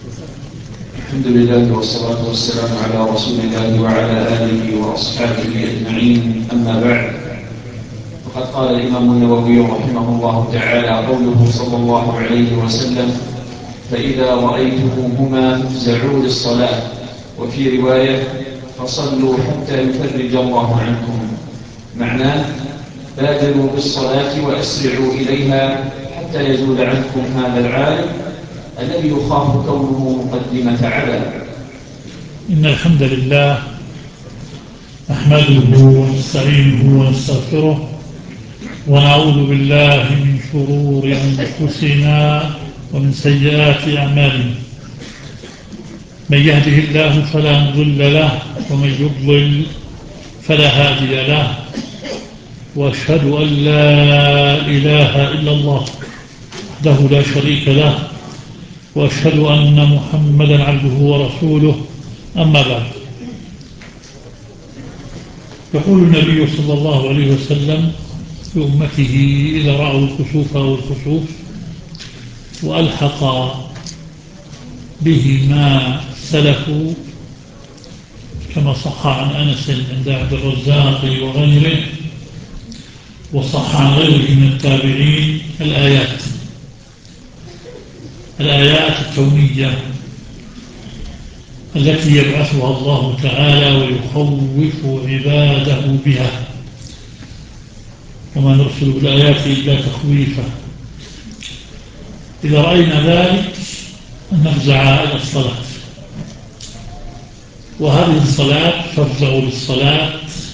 الحمد لله والصلاة والسلام على رسول الله وعلى آله وأصحابه أجمعين، أما بعد. فقد قال الإمام النووي رحمه الله تعالى قوله صلى الله عليه وسلم: فإذا رأيتموهما فافزعوا للصلاة. وفي رواية: فصلوا حتى يفرج الله عنكم. معناه: بادروا بالصلاة وأسرعوا إليها حتى يزول عنكم هذا العالم الذي يخاف كونه مقدمة عذاب. إن الحمد لله نحمده ونستعينه ونستغفره ونعوذ بالله من شرور أنفسنا ومن سيئات أعمالنا. من يهده الله فلا مضل له ومن يضلل فلا هادي له، وأشهد أن لا إله إلا الله وحده لا شريك له، وأشهد أن محمدا عبده ورسوله. أما بعد، يقول النبي صلى الله عليه وسلم لأمته إذا رأوا الكسوف أو الخسوف، وألحق به ما سلفوا كما صح عن أنس عند عبد الرزاق وغيره، وصح عن غيره من التابعين الآيات الكونية التي يبعثها الله تعالى ويخوف عباده بها، وما نرسل بالآيات إلا تخويفا. إذا رأينا ذلك نفزع إلى الصلاة، وهذه الصلاة تفزع للصلاة.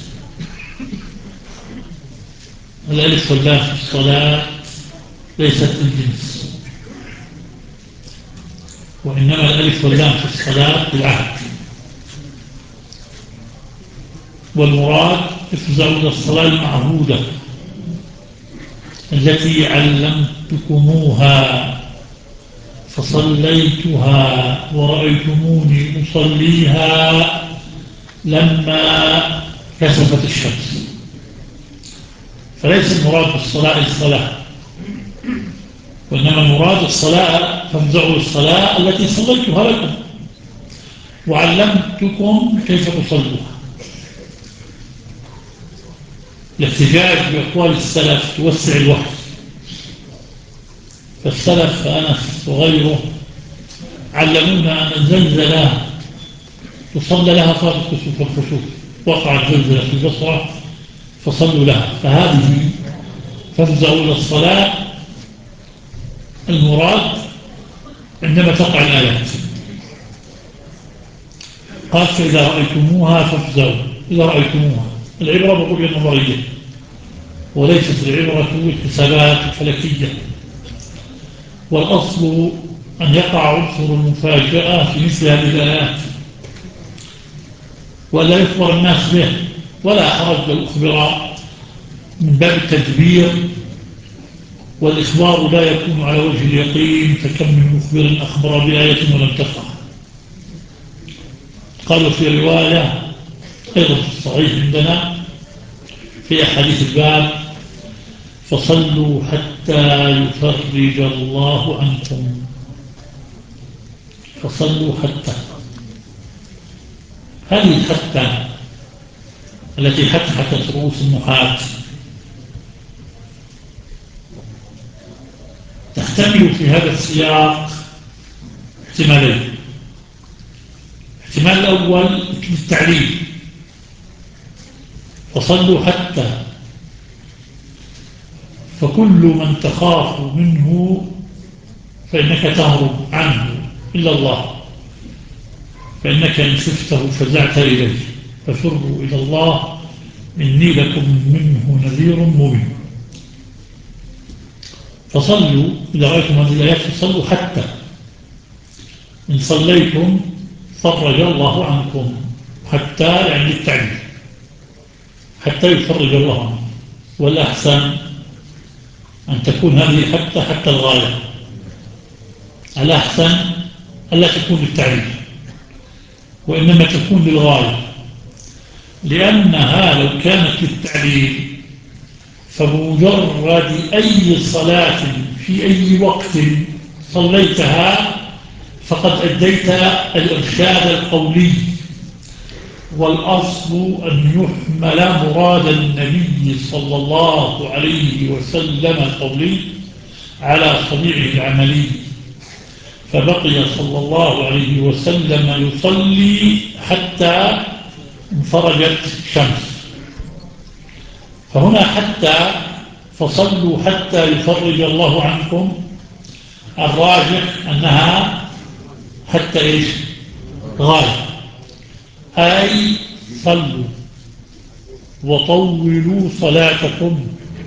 الألف واللام في الصلاة ليست الجنس، وإنما الألف واللام في الصلاة بالعهد. والمراد افزعوا إلى الصلاة المعهودة التي علمتكموها فصليتها ورأيتموني أصليها لما كسفت الشمس. فليس المراد بالصلاة الصلاة، وإنما المراد الصلاة فافزعوا الصلاة التي صليتها لكم وعلمتكم كيف تصلوها. الاحتجاج بأقوال السلف توسع الوحي، فالسلف أنس وغيره علمونا أن الزلزلة تصلى لها صلاة الكسوف والخسوف. وقعت زلزلة في البصرة فصلوا لها، فهذه فافزعوا إلى الصلاة المراد عندما تقع الآيات. قال: فإذا رأيتموها فافزعوا. إذا رأيتموها، العبرة بالرؤية النظرية وليست العبرة بالحسابات الفلكية. والأصل أن يقع عنصر المفاجأة في مثل هذه الآيات ولا يخبر الناس به، ولا حرج لو أخبر من باب التدبير، والإخبار لا يكون على وجه اليقين، فكم من مخبر أخبر بآية ولم تقع. قالوا في رواية أيضا في الصحيح عندنا في أحاديث الباب: فصلوا حتى يفرج الله عنكم. فصلوا حتى، هذه الحتى التي حتحت رؤوس النحاة تحتمل في هذا السياق احتمالين. الاحتمال الأول التعليل: فصلوا حتى، فكل من تخاف منه فإنك تهرب عنه إلا الله، فإنك إن شفته فزعت إليه، ففروا إلى الله إني لكم منه نذير مبين. فصلوا إذا رأيتم هذه الآيات فصلوا حتى، إن صليتم فرج الله عنكم. حتى يعني التعليل، حتى يفرج الله عنكم. والأحسن أن تكون هذه حتى الغاية. الأحسن ألا تكون للتعليل، وإنما تكون للغاية، لأنها لو كانت للتعليل فبمجرد أي صلاة في أي وقت صليتها فقد أديت الإرشاد القولي، والأصل أن يحمل مراد النبي صلى الله عليه وسلم القولي على صنيعه العملي، فبقي صلى الله عليه وسلم يصلي حتى انفرجت الشمس. فهنا حتى فصلوا حتى يفرج الله عنكم، الراجح أنها حتى إيش؟ غاية، أي صلوا وطولوا صلاتكم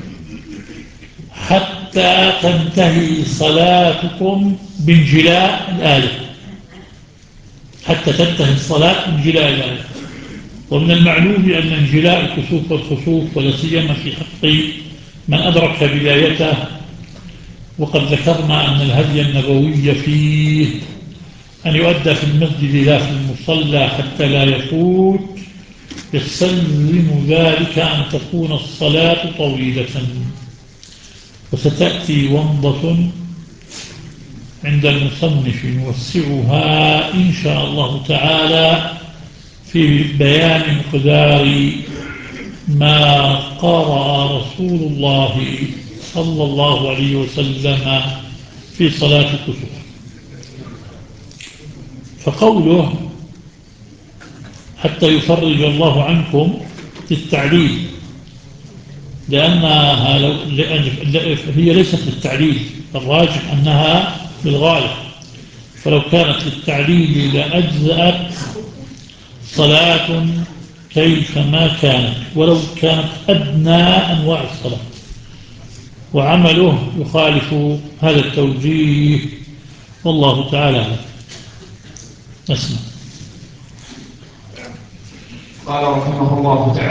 حتى تنتهي صلاتكم بانجلاء الآية، حتى تنتهي الصلاة بانجلاء الآية. ومن المعلوم أن انجلاء الكسوف والخسوف ولا سيما في حق من أدرك بدايته، وقد ذكرنا أن الهدي النبوي فيه أن يؤدى في المسجد لا في المصلى حتى لا يفوت، يستلزم ذلك أن تكون الصلاة طويلة. وستأتي ومضة عند المصنف نوسعها إن شاء الله تعالى في بيان مقدار ما قرأ رسول الله صلى الله عليه وسلم في صلاة الكسوف. فقوله حتى يفرج الله عنكم للتعليل، هي ليست للتعليل، الراجح أنها للغاية، فلو كانت للتعليل لأجزأت صلاة كيفما كانت ولو كانت أدنى أنواع الصلاة، وعمله يخالف هذا التوجيه، والله تعالى نسمع. قال رحمه الله تعالى